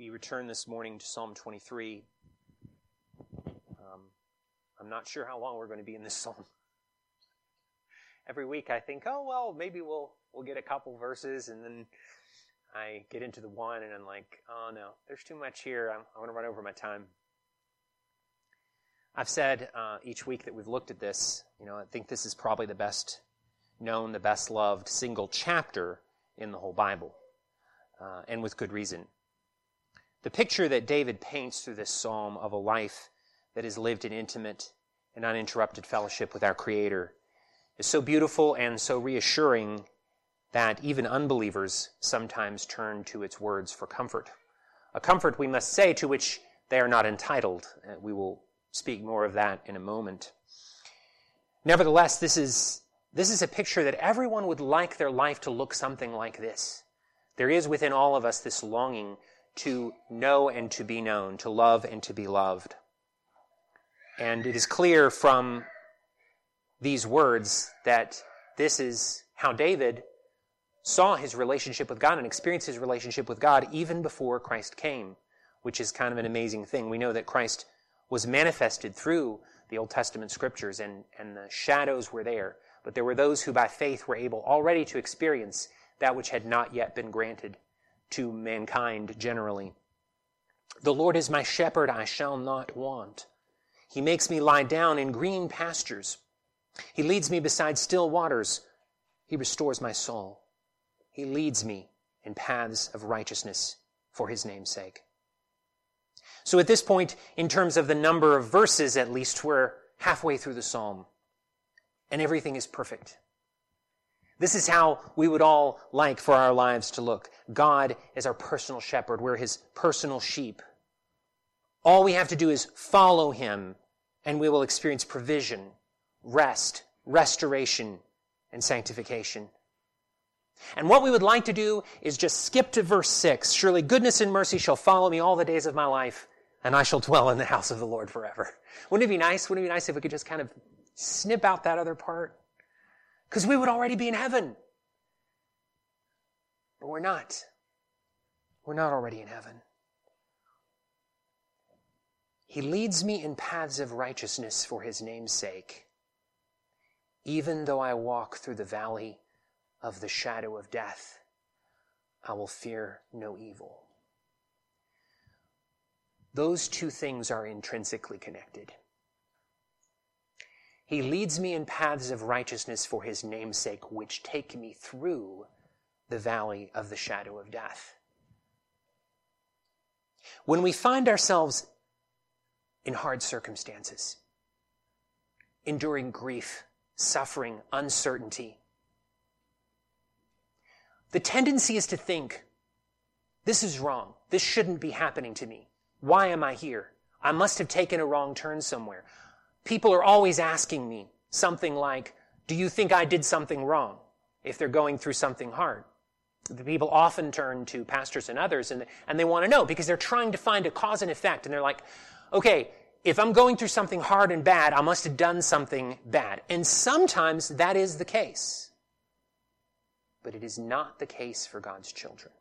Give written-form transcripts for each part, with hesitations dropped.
We return this morning to Psalm 23. I'm not sure how long we're going to be in this psalm. Every week I think, maybe we'll get a couple verses, and then I get into the one, and I'm like, oh no, there's too much here. I'm going to run over my time. I've said each week that we've looked at this, I think this is probably the best known, the best loved single chapter in the whole Bible, and with good reason. The picture that David paints through this psalm of a life that is lived in intimate and uninterrupted fellowship with our Creator is so beautiful and so reassuring that even unbelievers sometimes turn to its words for comfort. A comfort, we must say, to which they are not entitled. We will speak more of that in a moment. Nevertheless, this is a picture that everyone would like their life to look something like this. There is within all of us this longing to know and to be known, to love and to be loved. And it is clear from these words that this is how David saw his relationship with God and experienced his relationship with God even before Christ came, which is kind of an amazing thing. We know that Christ was manifested through the Old Testament scriptures, and the shadows were there, but there were those who by faith were able already to experience that which had not yet been granted to mankind generally. The Lord is my shepherd, I shall not want. He makes me lie down in green pastures. He leads me beside still waters. He restores my soul. He leads me in paths of righteousness for his name's sake. So at this point, in terms of the number of verses at least, we're halfway through the psalm, and everything is perfect. This is how we would all like for our lives to look. God is our personal shepherd. We're his personal sheep. All we have to do is follow him, and we will experience provision, rest, restoration, and sanctification. And what we would like to do is just skip to verse 6. Surely goodness and mercy shall follow me all the days of my life, and I shall dwell in the house of the Lord forever. Wouldn't it be nice? Wouldn't it be nice if we could just kind of snip out that other part? Because we would already be in heaven. But we're not. We're not already in heaven. He leads me in paths of righteousness for his name's sake. Even though I walk through the valley of the shadow of death, I will fear no evil. Those two things are intrinsically connected. He leads me in paths of righteousness for his name's sake, which take me through the valley of the shadow of death. When we find ourselves in hard circumstances, enduring grief, suffering, uncertainty, the tendency is to think, this is wrong. This shouldn't be happening to me. Why am I here? I must have taken a wrong turn somewhere. People are always asking me something like, do you think I did something wrong? If they're going through something hard. The people often turn to pastors and others, and they want to know because they're trying to find a cause and effect. And they're like, okay, if I'm going through something hard and bad, I must have done something bad. And sometimes that is the case. But it is not the case for God's children.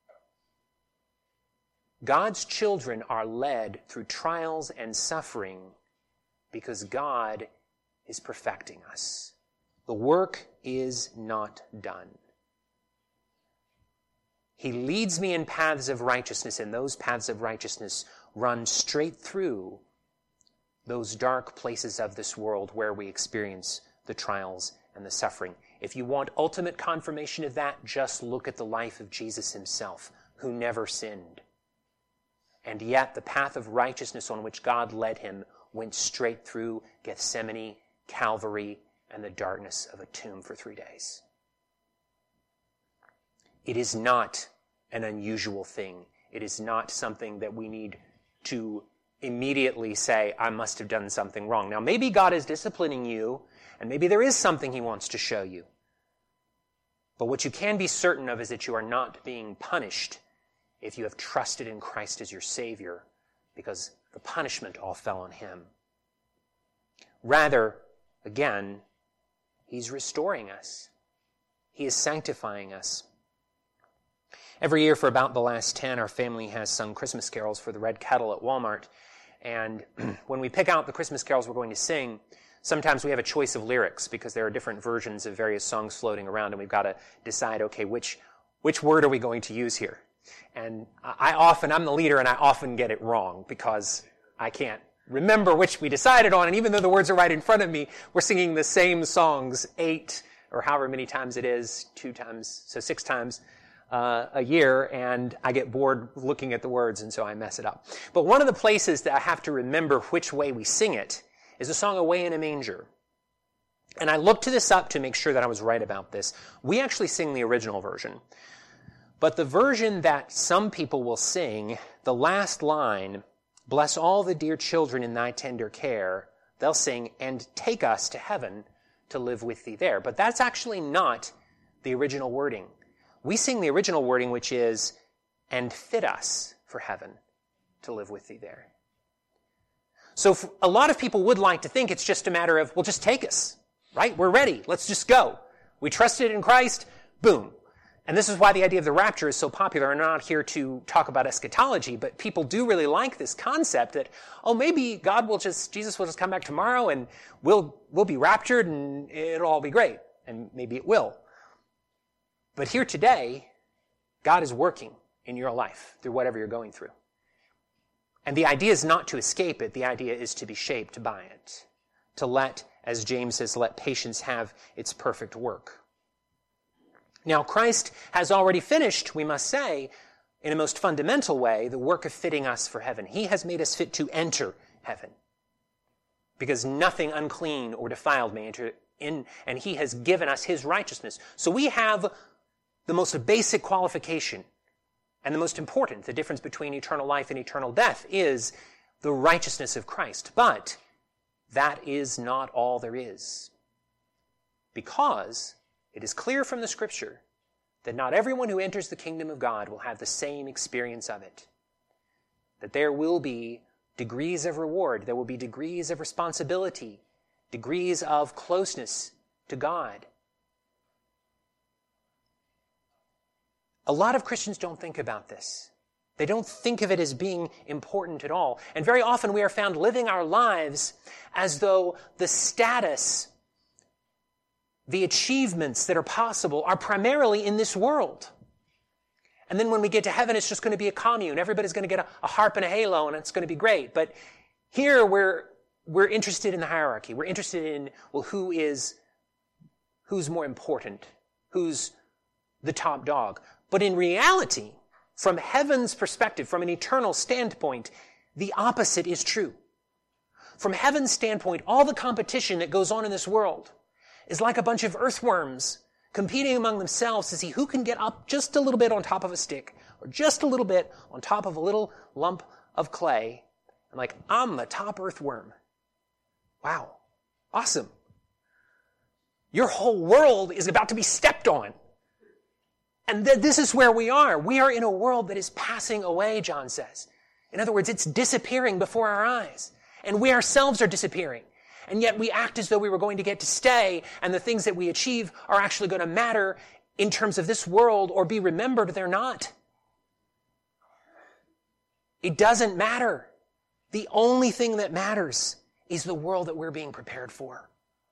God's children are led through trials and suffering because God is perfecting us. The work is not done. He leads me in paths of righteousness, and those paths of righteousness run straight through those dark places of this world where we experience the trials and the suffering. If you want ultimate confirmation of that, just look at the life of Jesus himself, who never sinned. And yet the path of righteousness on which God led him went straight through Gethsemane, Calvary, and the darkness of a tomb for 3 days. It is not an unusual thing. It is not something that we need to immediately say, I must have done something wrong. Now, maybe God is disciplining you, and maybe there is something he wants to show you. But what you can be certain of is that you are not being punished if you have trusted in Christ as your Savior, because the punishment all fell on him. Rather, again, he's restoring us. He is sanctifying us. Every year for about the last 10, our family has sung Christmas carols for the Red Kettle at Walmart. And when we pick out the Christmas carols we're going to sing, sometimes we have a choice of lyrics because there are different versions of various songs floating around, and we've got to decide, okay, which word are we going to use here? And I'm the leader, and I often get it wrong because I can't remember which we decided on, and even though the words are right in front of me, we're singing the same songs 8 or however many times it is, 2 times, so 6 times a year, and I get bored looking at the words, and so I mess it up. But one of the places that I have to remember which way we sing it is the song Away in a Manger. And I looked this up to make sure that I was right about this. We actually sing the original version. But the version that some people will sing, the last line, bless all the dear children in thy tender care, they'll sing, and take us to heaven to live with thee there. But that's actually not the original wording. We sing the original wording, which is, and fit us for heaven to live with thee there. So a lot of people would like to think it's just a matter of, well, just take us, right? We're ready. Let's just go. We trusted in Christ. Boom. And this is why the idea of the rapture is so popular. I'm not here to talk about eschatology, but people do really like this concept that, oh, maybe Jesus will just come back tomorrow and we'll be raptured and it'll all be great. And maybe it will. But here today, God is working in your life through whatever you're going through. And the idea is not to escape it. The idea is to be shaped by it. To let, as James says, let patience have its perfect work. Now, Christ has already finished, we must say, in a most fundamental way, the work of fitting us for heaven. He has made us fit to enter heaven. Because nothing unclean or defiled may enter in, and he has given us his righteousness. So we have the most basic qualification, and the most important, the difference between eternal life and eternal death, is the righteousness of Christ. But that is not all there is. Because it is clear from the Scripture that not everyone who enters the kingdom of God will have the same experience of it. That there will be degrees of reward, there will be degrees of responsibility, degrees of closeness to God. A lot of Christians don't think about this. They don't think of it as being important at all. And very often we are found living our lives as though the status, the achievements that are possible are primarily in this world. And then when we get to heaven, it's just going to be a commune. Everybody's going to get a harp and a halo, and it's going to be great. But here we're interested in the hierarchy. We're interested in, well, who's more important? Who's the top dog? But in reality, from heaven's perspective, from an eternal standpoint, the opposite is true. From heaven's standpoint, all the competition that goes on in this world is like a bunch of earthworms competing among themselves to see who can get up just a little bit on top of a stick or just a little bit on top of a little lump of clay. And like, I'm the top earthworm. Wow. Awesome. Your whole world is about to be stepped on. And this is where we are. We are in a world that is passing away, John says. In other words, it's disappearing before our eyes. And we ourselves are disappearing. And yet we act as though we were going to get to stay, and the things that we achieve are actually going to matter in terms of this world or be remembered. They're not. It doesn't matter. The only thing that matters is the world that we're being prepared for.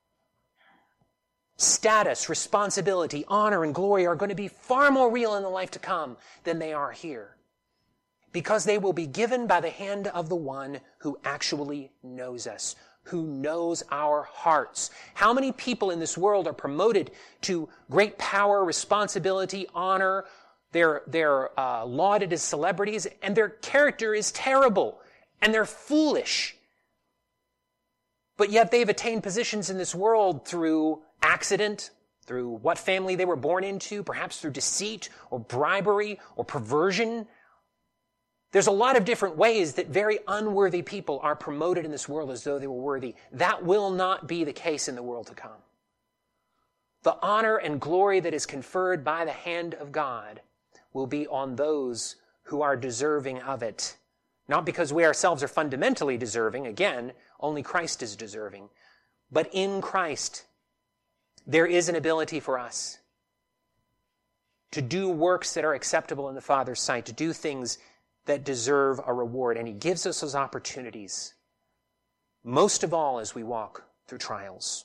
Status, responsibility, honor, and glory are going to be far more real in the life to come than they are here. Because they will be given by the hand of the one who actually knows us, who knows our hearts. How many people in this world are promoted to great power, responsibility, honor? They're lauded as celebrities, and their character is terrible, and they're foolish. But yet they've attained positions in this world through accident, through what family they were born into, perhaps through deceit or bribery or perversion. There's a lot of different ways that very unworthy people are promoted in this world as though they were worthy. That will not be the case in the world to come. The honor and glory that is conferred by the hand of God will be on those who are deserving of it. Not because we ourselves are fundamentally deserving. Again, only Christ is deserving. But in Christ, there is an ability for us to do works that are acceptable in the Father's sight, to do things that deserve a reward. And he gives us those opportunities, most of all as we walk through trials.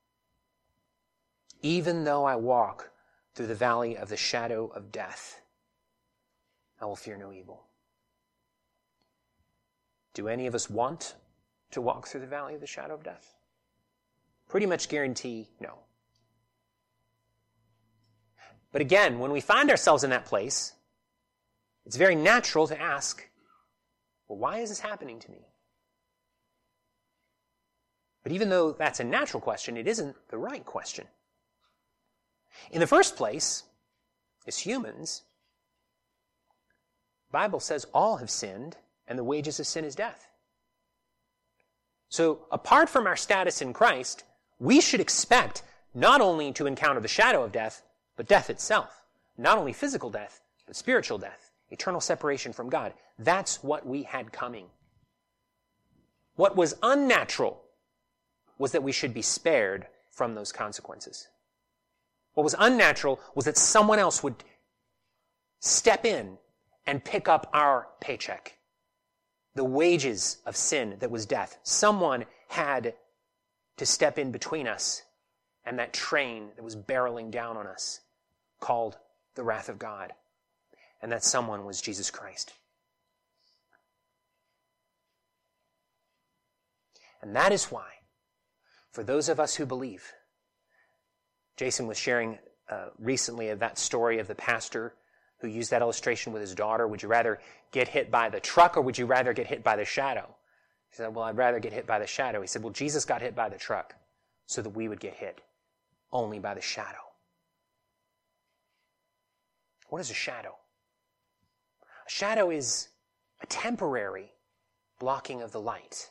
Even though I walk through the valley of the shadow of death, I will fear no evil. Do any of us want to walk through the valley of the shadow of death? Pretty much guarantee no. But again, when we find ourselves in that place, it's very natural to ask, well, why is this happening to me? But even though that's a natural question, it isn't the right question. In the first place, as humans, the Bible says all have sinned, and the wages of sin is death. So apart from our status in Christ, we should expect not only to encounter the shadow of death, but death itself. Not only physical death, but spiritual death, eternal separation from God. That's what we had coming. What was unnatural was that we should be spared from those consequences. What was unnatural was that someone else would step in and pick up our paycheck. The wages of sin that was death. Someone had to step in between us and that train that was barreling down on us, called the wrath of God. And that someone was Jesus Christ. And that is why, for those of us who believe, Jason was sharing recently of that story of the pastor who used that illustration with his daughter. Would you rather get hit by the truck or would you rather get hit by the shadow? He said, well, I'd rather get hit by the shadow. He said, well, Jesus got hit by the truck so that we would get hit only by the shadow. What is a shadow? A shadow is a temporary blocking of the light.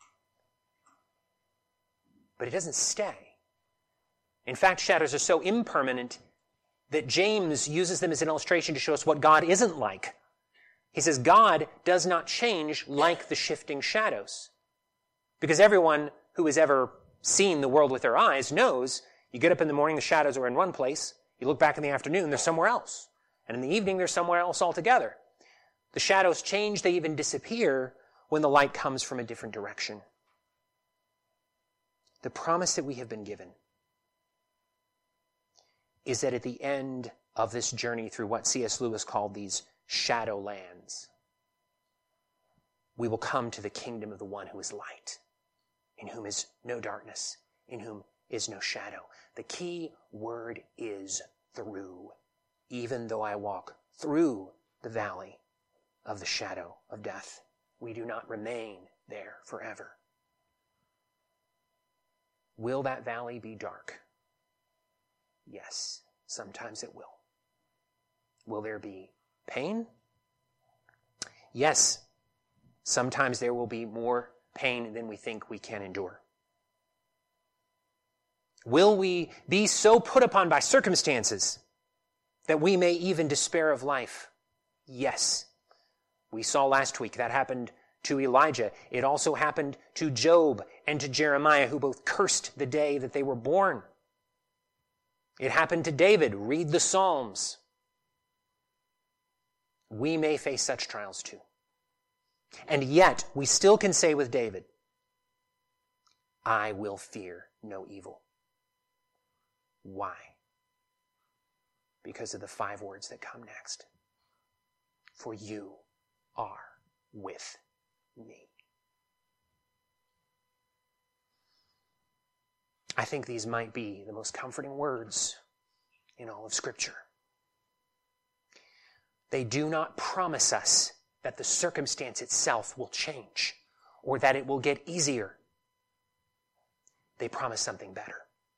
But it doesn't stay. In fact, shadows are so impermanent that James uses them as an illustration to show us what God isn't like. He says God does not change like the shifting shadows. Because everyone who has ever seen the world with their eyes knows you get up in the morning, the shadows are in one place. You look back in the afternoon, they're somewhere else. And in the evening, they're somewhere else altogether. The shadows change, they even disappear when the light comes from a different direction. The promise that we have been given is that at the end of this journey through what C.S. Lewis called these shadow lands, we will come to the kingdom of the one who is light, in whom is no darkness, in whom is no shadow. The key word is through. Even though I walk through the valley of the shadow of death, we do not remain there forever. Will that valley be dark? Yes, sometimes it will. Will there be pain? Yes, sometimes there will be more pain than we think we can endure. Will we be so put upon by circumstances that we may even despair of life? Yes. We saw last week that happened to Elijah. It also happened to Job and to Jeremiah, who both cursed the day that they were born. It happened to David. Read the Psalms. We may face such trials too. And yet, we still can say with David, I will fear no evil. Why? Because of the 5 words that come next. For you are with me. I think these might be the most comforting words in all of Scripture. They do not promise us that the circumstance itself will change or that it will get easier. They promise something better.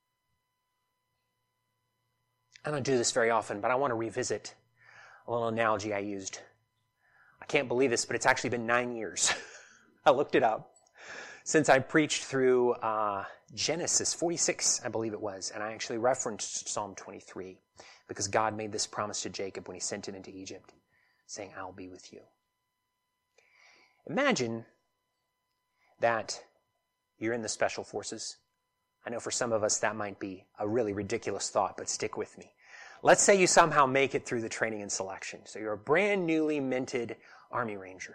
I don't do this very often, but I want to revisit a little analogy I used. I can't believe this, but it's actually been 9 years. I looked it up. Since I preached through Genesis 46, I believe it was, and I actually referenced Psalm 23 because God made this promise to Jacob when he sent him into Egypt, saying, I'll be with you. Imagine that you're in the special forces. I know for some of us that might be a really ridiculous thought, but stick with me. let's say you somehow make it through the training and selection. So you're a brand newly minted Army Ranger.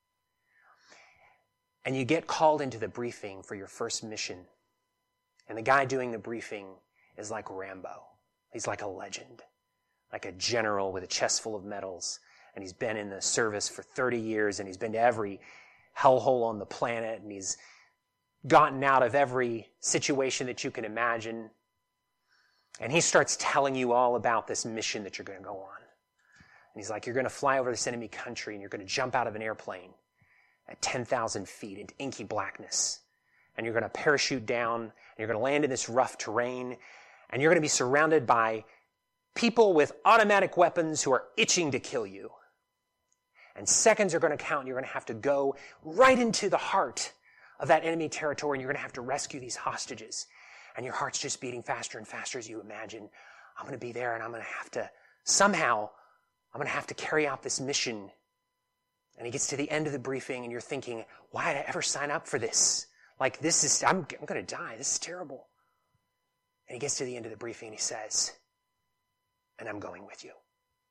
And you get called into the briefing for your first mission. And the guy doing the briefing is like Rambo. He's like a legend, like a general with a chest full of medals. And he's been in the service for 30 years, and he's been to every hellhole on the planet, and he's gotten out of every situation that you can imagine. And he starts telling you all about this mission that you're going to go on. And he's like, you're going to fly over this enemy country, and you're going to jump out of an airplane at 10,000 feet into inky blackness. And you're going to parachute down, and you're going to land in this rough terrain, and you're going to be surrounded by people with automatic weapons who are itching to kill you. And seconds are going to count, and you're going to have to go right into the heart of that enemy territory, and you're going to have to rescue these hostages. And your heart's just beating faster and faster as you imagine, I'm going to be there, and I'm going to have to, somehow, I'm going to have to carry out this mission. And he gets to the end of the briefing, and you're thinking, why did I ever sign up for this? Like, I'm going to die. This is terrible. And he gets to the end of the briefing, and he says, and I'm going with you.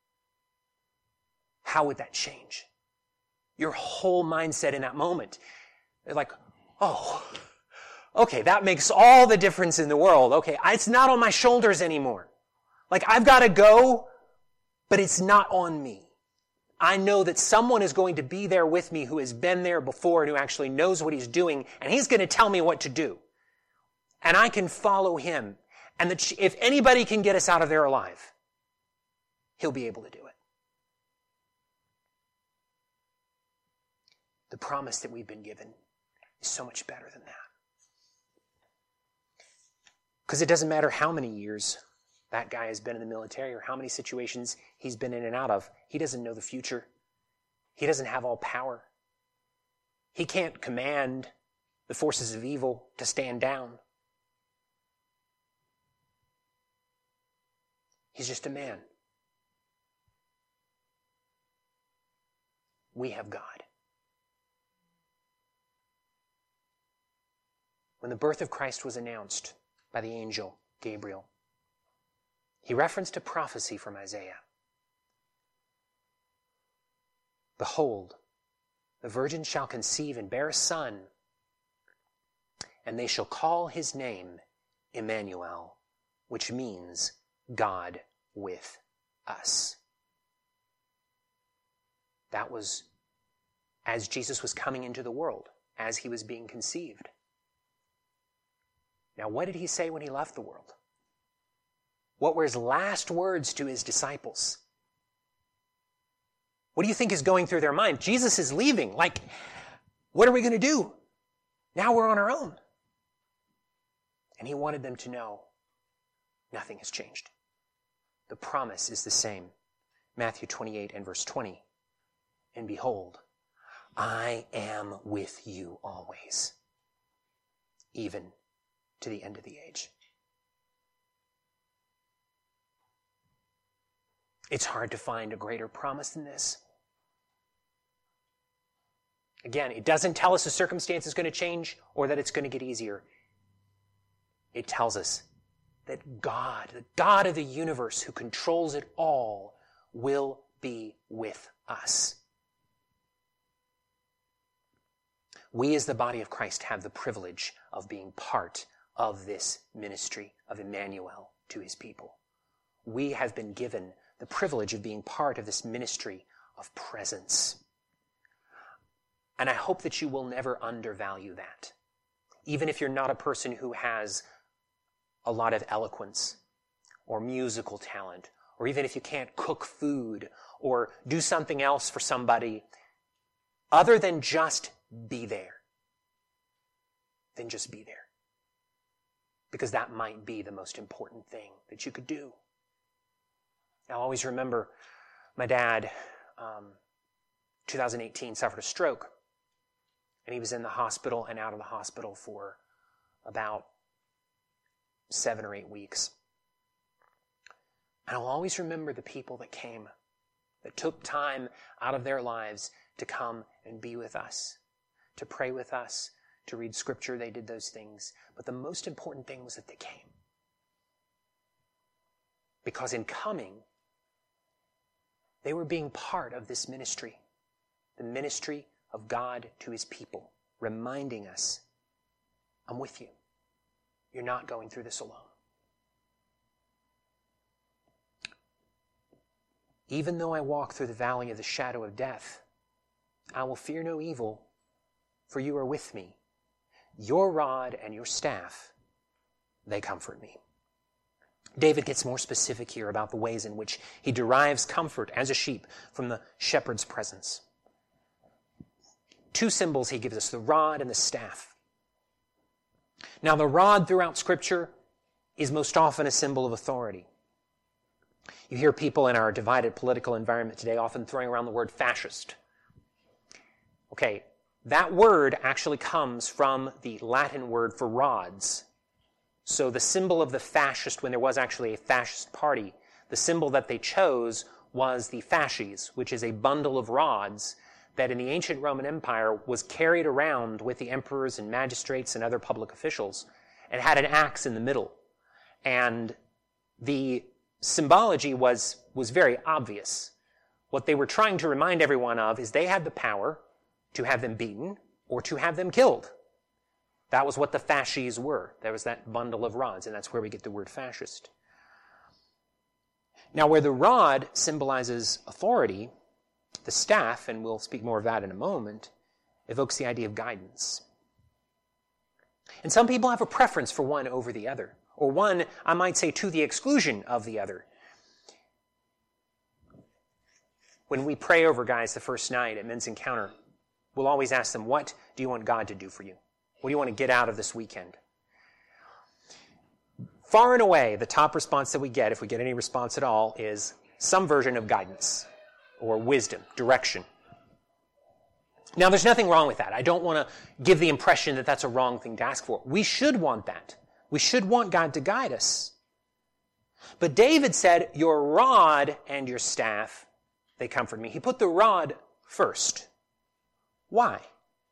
How would that change your whole mindset in that moment? They're like, oh, okay, that makes all the difference in the world. Okay, it's not on my shoulders anymore. Like, I've got to go, but it's not on me. I know that someone is going to be there with me who has been there before and who actually knows what he's doing, and he's going to tell me what to do. And I can follow him. And if anybody can get us out of there alive, he'll be able to do it. The promise that we've been given is so much better than that. Because it doesn't matter how many years that guy has been in the military or how many situations he's been in and out of. He doesn't know the future. He doesn't have all power. He can't command the forces of evil to stand down. He's just a man. We have God. When the birth of Christ was announced by the angel Gabriel, he referenced a prophecy from Isaiah. Behold, the virgin shall conceive and bear a son, and they shall call his name Emmanuel, which means God with us. That was as Jesus was coming into the world, as he was being conceived. Now, what did he say when he left the world? What were his last words to his disciples? What do you think is going through their mind? Jesus is leaving. Like, what are we going to do? Now we're on our own. And he wanted them to know nothing has changed. The promise is the same. Matthew 28 and verse 20. And behold, I am with you always, even to the end of the age. It's hard to find a greater promise than this. Again, it doesn't tell us the circumstance is going to change or that it's going to get easier. It tells us that God, the God of the universe who controls it all, will be with us. We as the body of Christ have the privilege of being part of this ministry of Emmanuel to his people. We have been given the privilege of being part of this ministry of presence. And I hope that you will never undervalue that. Even if you're not a person who has a lot of eloquence or musical talent, or even if you can't cook food or do something else for somebody other than just be there, then just be there. Because that might be the most important thing that you could do. I'll always remember my dad, 2018, suffered a stroke. And he was in the hospital and out of the hospital for about 7 or 8 weeks. And I'll always remember the people that came, that took time out of their lives to come and be with us, to pray with us, to read scripture. They did those things. But the most important thing was that they came. Because in coming, they were being part of this ministry, the ministry of God to his people, reminding us, I'm with you. You're not going through this alone. Even though I walk through the valley of the shadow of death, I will fear no evil, for you are with me. Your rod and your staff, they comfort me. David gets more specific here about the ways in which he derives comfort as a sheep from the shepherd's presence. Two symbols he gives us, the rod and the staff. Now, the rod throughout Scripture is most often a symbol of authority. You hear people in our divided political environment today often throwing around the word fascist. Okay, that word actually comes from the Latin word for rods. So the symbol of the fascist, when there was actually a fascist party, the symbol that they chose was the fasces, which is a bundle of rods that in the ancient Roman Empire was carried around with the emperors and magistrates and other public officials, and had an axe in the middle. And the symbology was very obvious. What they were trying to remind everyone of is they had the power to have them beaten or to have them killed. That was what the fasces were. There was that bundle of rods, and that's where we get the word fascist. Now, where the rod symbolizes authority, the staff, and we'll speak more of that in a moment, evokes the idea of guidance. And some people have a preference for one over the other, or one, I might say, to the exclusion of the other. When we pray over guys the first night at Men's Encounter, we'll always ask them, what do you want God to do for you? What do you want to get out of this weekend? Far and away, the top response that we get, if we get any response at all, is some version of guidance or wisdom, direction. Now, there's nothing wrong with that. I don't want to give the impression that that's a wrong thing to ask for. We should want that. We should want God to guide us. But David said, your rod and your staff, they comfort me. He put the rod first. Why?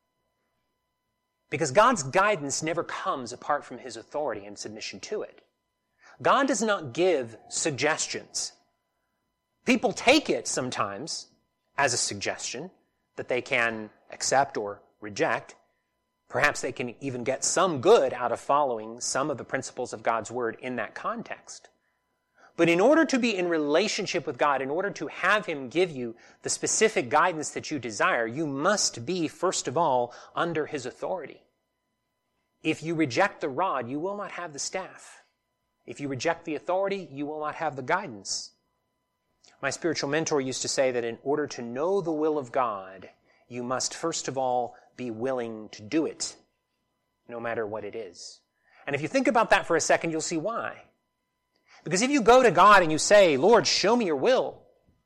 Because God's guidance never comes apart from his authority and submission to it. God does not give suggestions. People take it sometimes as a suggestion that they can accept or reject. Perhaps they can even get some good out of following some of the principles of God's word in that context. But in order to be in relationship with God, in order to have him give you the specific guidance that you desire, you must be, first of all, under his authority. If you reject the rod, you will not have the staff. If you reject the authority, you will not have the guidance. My spiritual mentor used to say that in order to know the will of God, you must, first of all, be willing to do it, no matter what it is. And if you think about that for a second, you'll see why. Because if you go to God and you say, Lord, show me your will,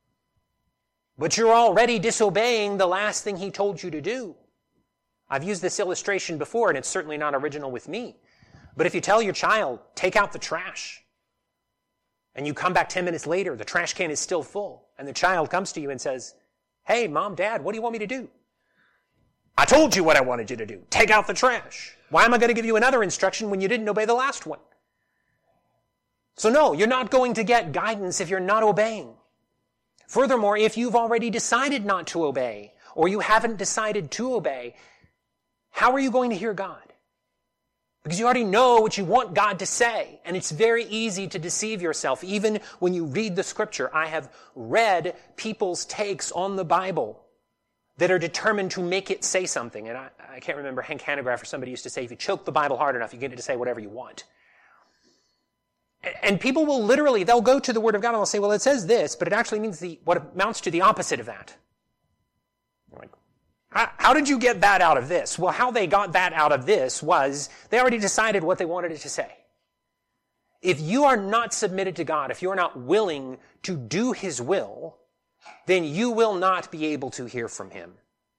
but you're already disobeying the last thing he told you to do. I've used this illustration before, and it's certainly not original with me. But if you tell your child, take out the trash, and you come back 10 minutes later, the trash can is still full, and the child comes to you and says, hey, Mom, Dad, what do you want me to do? I told you what I wanted you to do. Take out the trash. Why am I going to give you another instruction when you didn't obey the last one? So no, you're not going to get guidance if you're not obeying. Furthermore, if you've already decided not to obey, or you haven't decided to obey, how are you going to hear God? Because you already know what you want God to say, and it's very easy to deceive yourself. Even when you read the Scripture, I have read people's takes on the Bible that are determined to make it say something. And I can't remember, Hank Hanegraaff or somebody used to say, if you choke the Bible hard enough, you get it to say whatever you want. And people will literally, they'll go to the Word of God and they'll say, well, it says this, but it actually means what amounts to the opposite of that. You're like, how did you get that out of this? Well, how they got that out of this was they already decided what they wanted it to say. If you are not submitted to God, if you are not willing to do his will, then you will not be able to hear from him.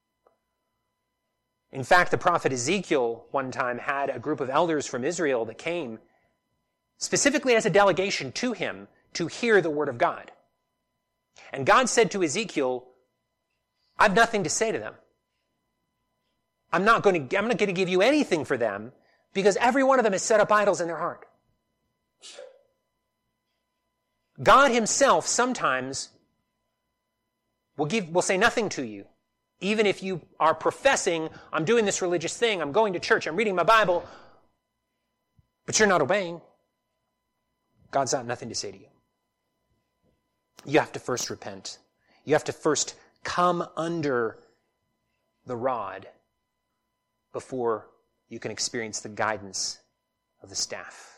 In fact, the prophet Ezekiel one time had a group of elders from Israel that came specifically as a delegation to him to hear the word of God. And God said to Ezekiel, I have nothing to say to them. I'm not going to give you anything for them because every one of them has set up idols in their heart. God himself sometimes will say nothing to you. Even if you are professing, I'm doing this religious thing, I'm going to church, I'm reading my Bible, but you're not obeying, God's got nothing to say to you. You have to first repent. You have to first come under the rod before you can experience the guidance of the staff.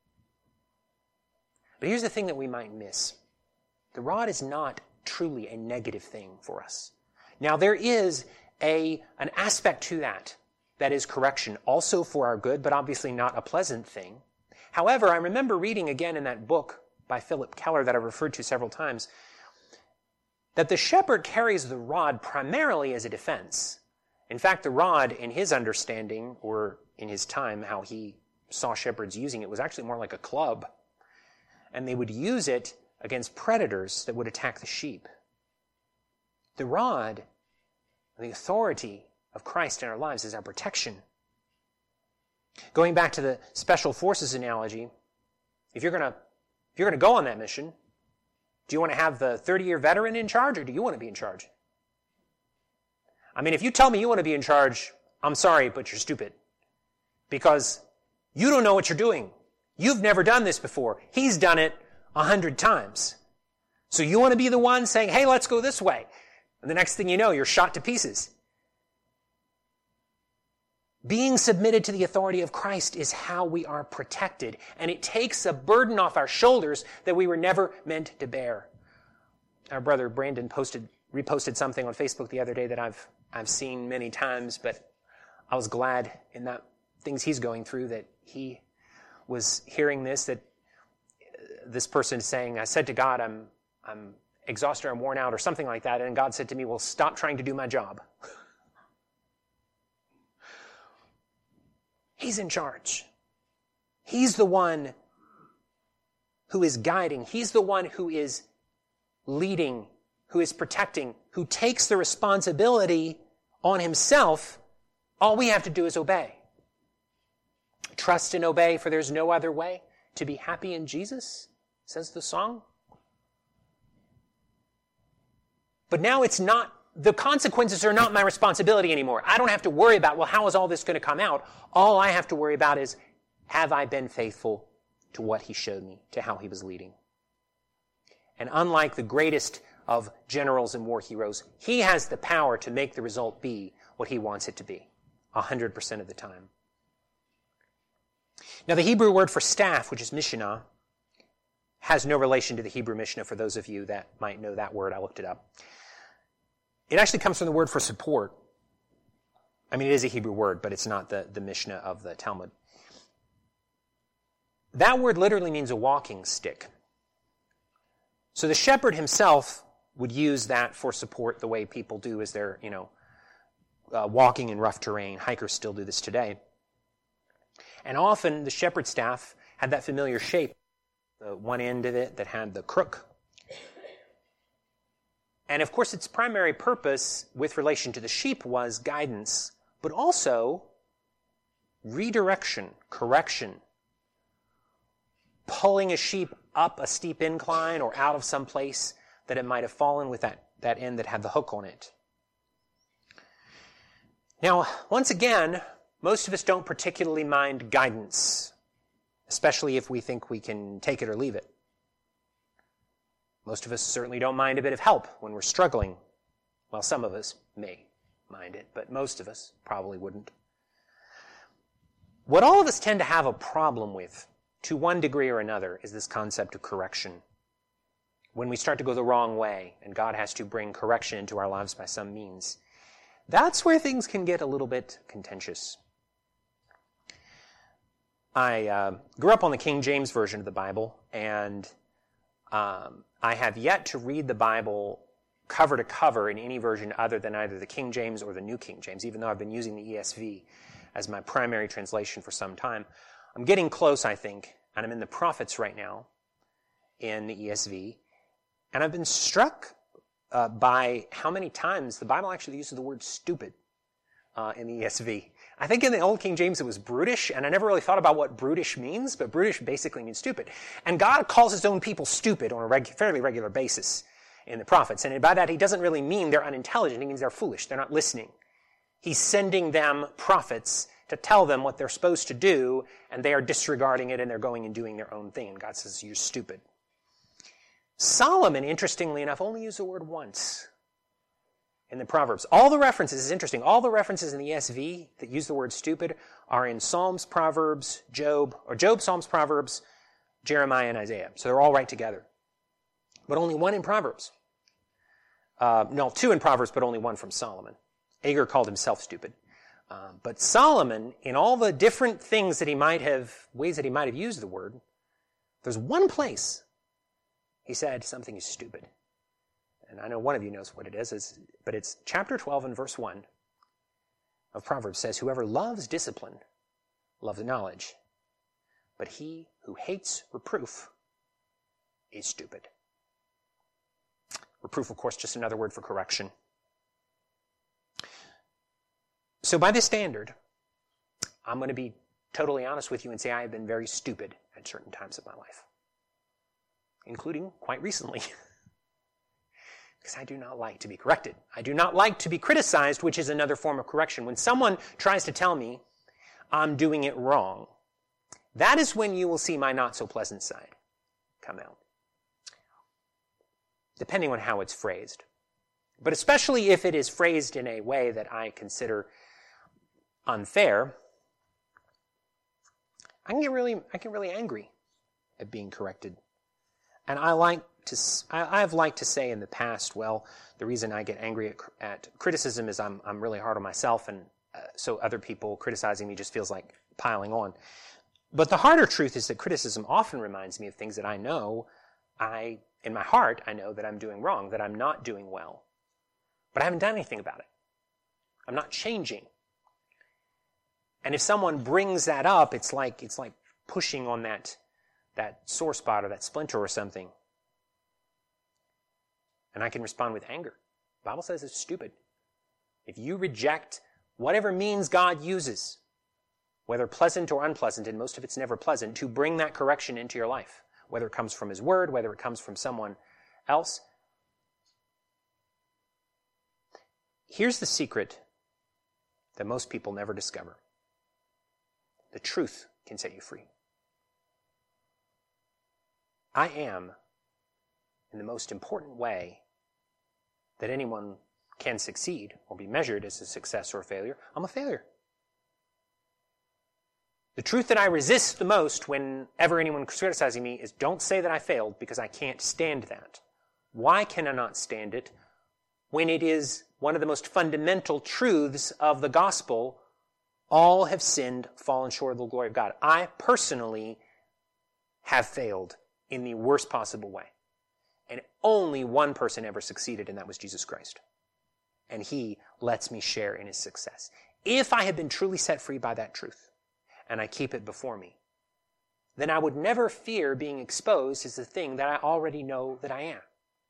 But here's the thing that we might miss. The rod is not truly a negative thing for us. Now, there is an aspect to that is correction, also for our good, but obviously not a pleasant thing. However, I remember reading again in that book by Philip Keller that I've referred to several times, that the shepherd carries the rod primarily as a defense. In fact, the rod, in his understanding, or in his time, how he saw shepherds using it, was actually more like a club. And they would use it against predators that would attack the sheep. The rod, the authority of Christ in our lives, is our protection. Going back to the special forces analogy, if you're going to go on that mission, do you want to have the 30-year veteran in charge, or do you want to be in charge? I mean, if you tell me you want to be in charge, I'm sorry, but you're stupid. Because you don't know what you're doing. You've never done this before. He's done it 100 times. So you want to be the one saying, hey, let's go this way. And the next thing you know, you're shot to pieces. Being submitted to the authority of Christ is how we are protected. And it takes a burden off our shoulders that we were never meant to bear. Our brother Brandon reposted something on Facebook the other day that I've seen many times, but I was glad in that things he's going through that he was hearing this, that this person is saying, I said to God, I'm exhausted, I'm worn out, or something like that, and God said to me, well, stop trying to do my job. He's in charge. He's the one who is guiding. He's the one who is leading, who is protecting, who takes the responsibility on himself. All we have to do is obey. Trust and obey, for there's no other way to be happy in Jesus, says the song. But now the consequences are not my responsibility anymore. I don't have to worry about, well, how is all this going to come out? All I have to worry about is, have I been faithful to what he showed me, to how he was leading? And unlike the greatest of generals and war heroes, he has the power to make the result be what he wants it to be, 100% of the time. Now, the Hebrew word for staff, which is mishnah, has no relation to the Hebrew Mishnah. For those of you that might know that word, I looked it up. It actually comes from the word for support. I mean, it is a Hebrew word, but it's not the Mishnah of the Talmud. That word literally means a walking stick. So the shepherd himself would use that for support the way people do as they're, walking in rough terrain. Hikers still do this today. And often the shepherd's staff had that familiar shape, the one end of it that had the crook. And of course, its primary purpose with relation to the sheep was guidance, but also redirection, correction, pulling a sheep up a steep incline or out of some place that it might have fallen with that end that had the hook on it. Now, once again, most of us don't particularly mind guidance, especially if we think we can take it or leave it. Most of us certainly don't mind a bit of help when we're struggling. Well, some of us may mind it, but most of us probably wouldn't. What all of us tend to have a problem with, to one degree or another, is this concept of correction. When we start to go the wrong way, and God has to bring correction into our lives by some means, that's where things can get a little bit contentious. I grew up on the King James Version of the Bible, and I have yet to read the Bible cover to cover in any version other than either the King James or the New King James, even though I've been using the ESV as my primary translation for some time. I'm getting close, I think, and I'm in the Prophets right now in the ESV, and I've been struck by how many times the Bible actually uses the word stupid. in the ESV. I think in the Old King James it was brutish, and I never really thought about what brutish means, but brutish basically means stupid. And God calls his own people stupid on a fairly regular basis in the prophets. And by that, he doesn't really mean they're unintelligent. He means they're foolish. They're not listening. He's sending them prophets to tell them what they're supposed to do, and they are disregarding it, and they're going and doing their own thing. And God says, you're stupid. Solomon, interestingly enough, only used the word once in the Proverbs. All the references, is interesting, all the references in the ESV that use the word stupid are in Psalms, Proverbs, Job, Psalms, Proverbs, Jeremiah, and Isaiah. So they're all right together. But only one in Proverbs. No, two in Proverbs, but only one from Solomon. Agur called himself stupid. But Solomon, in all the different things that ways that he might have used the word, there's one place he said something is stupid. And I know one of you knows what it is, but it's chapter 12 and verse 1 of Proverbs says, whoever loves discipline loves knowledge, but he who hates reproof is stupid. Reproof, of course, just another word for correction. So by this standard, I'm going to be totally honest with you and say I have been very stupid at certain times of my life, including quite recently. Because I do not like to be corrected. I do not like to be criticized, which is another form of correction. When someone tries to tell me I'm doing it wrong, that is when you will see my not-so-pleasant side come out, depending on how it's phrased. But especially if it is phrased in a way that I consider unfair, I can get really angry at being corrected. And I have liked to say in the past, well, the reason I get angry at criticism is I'm really hard on myself, and so other people criticizing me just feels like piling on. But the harder truth is that criticism often reminds me of things that I know, in my heart, I know that I'm doing wrong, that I'm not doing well. But I haven't done anything about it. I'm not changing. And if someone brings that up, it's like pushing on that sore spot or that splinter or something. And I can respond with anger. The Bible says it's stupid. If you reject whatever means God uses, whether pleasant or unpleasant, and most of it's never pleasant, to bring that correction into your life, whether it comes from his word, whether it comes from someone else. Here's the secret that most people never discover. The truth can set you free. I am, in the most important way that anyone can succeed or be measured as a success or a failure, I'm a failure. The truth that I resist the most whenever anyone is criticizing me is don't say that I failed, because I can't stand that. Why can I not stand it when it is one of the most fundamental truths of the gospel? All have sinned, fallen short of the glory of God. I personally have failed in the worst possible way. And only one person ever succeeded, and that was Jesus Christ. And he lets me share in his success. If I had been truly set free by that truth, and I keep it before me, then I would never fear being exposed as the thing that I already know that I am.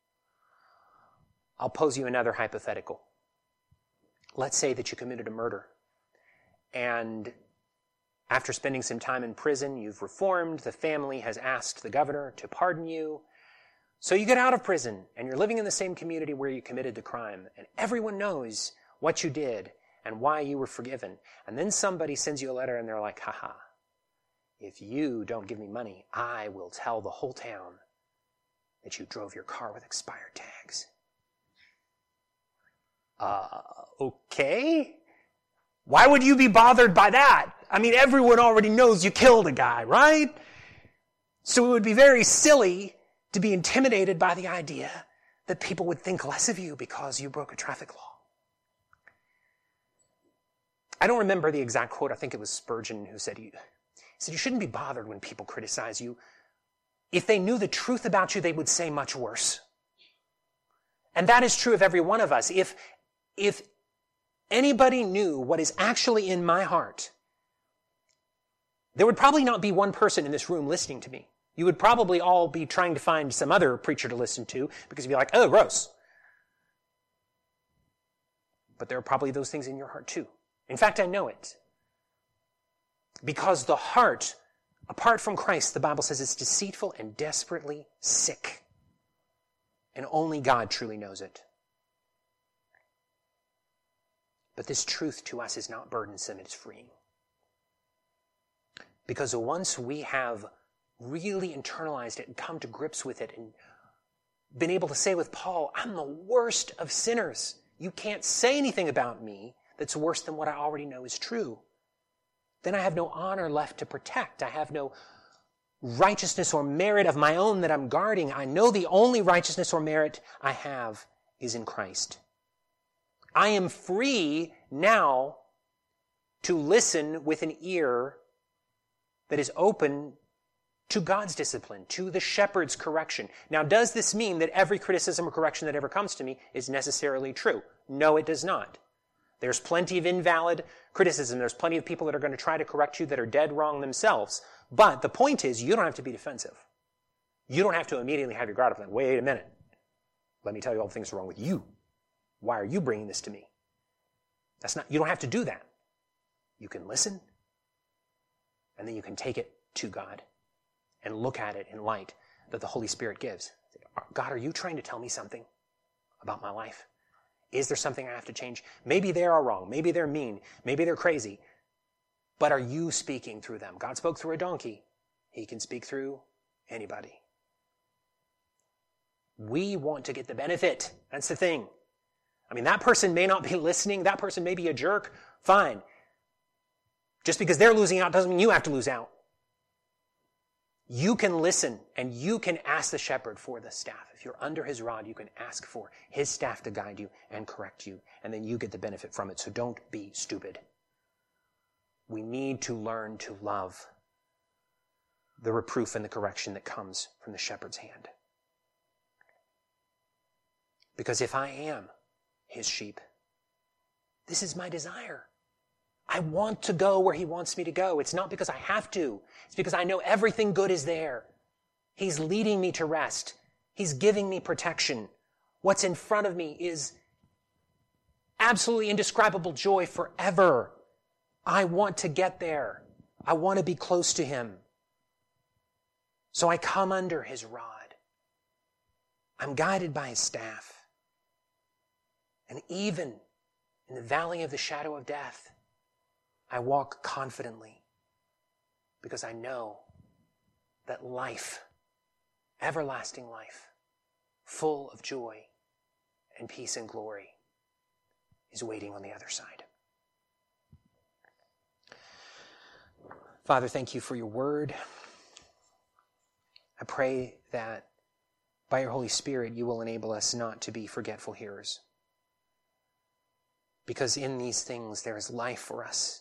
I'll pose you another hypothetical. Let's say that you committed a murder, and after spending some time in prison, you've reformed, the family has asked the governor to pardon you, so you get out of prison, and you're living in the same community where you committed the crime, and everyone knows what you did and why you were forgiven. And then somebody sends you a letter, and they're like, haha, if you don't give me money, I will tell the whole town that you drove your car with expired tags. Okay? Why would you be bothered by that? I mean, everyone already knows you killed a guy, right? So it would be very silly to be intimidated by the idea that people would think less of you because you broke a traffic law. I don't remember the exact quote. I think it was Spurgeon who said, you shouldn't be bothered when people criticize you. If they knew the truth about you, they would say much worse. And that is true of every one of us. If anybody knew what is actually in my heart, there would probably not be one person in this room listening to me. You would probably all be trying to find some other preacher to listen to because you'd be like, oh, gross. But there are probably those things in your heart too. In fact, I know it. Because the heart, apart from Christ, the Bible says it's deceitful and desperately sick. And only God truly knows it. But this truth to us is not burdensome, it is freeing. Because once we have really internalized it and come to grips with it and been able to say with Paul, I'm the worst of sinners. You can't say anything about me that's worse than what I already know is true. Then I have no honor left to protect. I have no righteousness or merit of my own that I'm guarding. I know the only righteousness or merit I have is in Christ. I am free now to listen with an ear that is open to God's discipline, to the shepherd's correction. Now, does this mean that every criticism or correction that ever comes to me is necessarily true? No, it does not. There's plenty of invalid criticism. There's plenty of people that are going to try to correct you that are dead wrong themselves. But the point is, you don't have to be defensive. You don't have to immediately have your guard up and, wait a minute. Let me tell you all the things wrong with you. Why are you bringing this to me? You don't have to do that. You can listen, and then you can take it to God and look at it in light that the Holy Spirit gives. God, are you trying to tell me something about my life? Is there something I have to change? Maybe they are wrong. Maybe they're mean. Maybe they're crazy. But are you speaking through them? God spoke through a donkey. He can speak through anybody. We want to get the benefit. That's the thing. I mean, that person may not be listening. That person may be a jerk. Fine. Just because they're losing out doesn't mean you have to lose out. You can listen and you can ask the shepherd for the staff. If you're under his rod, you can ask for his staff to guide you and correct you, and then you get the benefit from it. So don't be stupid. We need to learn to love the reproof and the correction that comes from the shepherd's hand. Because if I am his sheep, this is my desire. I want to go where he wants me to go. It's not because I have to. It's because I know everything good is there. He's leading me to rest. He's giving me protection. What's in front of me is absolutely indescribable joy forever. I want to get there. I want to be close to him. So I come under his rod. I'm guided by his staff. And even in the valley of the shadow of death, I walk confidently because I know that life, everlasting life, full of joy and peace and glory, is waiting on the other side. Father, thank you for your word. I pray that by your Holy Spirit you will enable us not to be forgetful hearers. Because in these things there is life for us.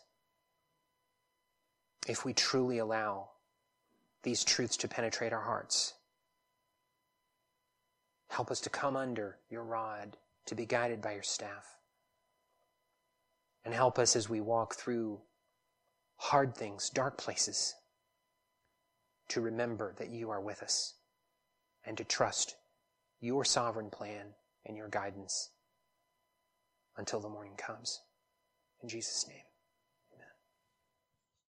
If we truly allow these truths to penetrate our hearts, help us to come under your rod, to be guided by your staff. And help us as we walk through hard things, dark places, to remember that you are with us and to trust your sovereign plan and your guidance until the morning comes. In Jesus' name.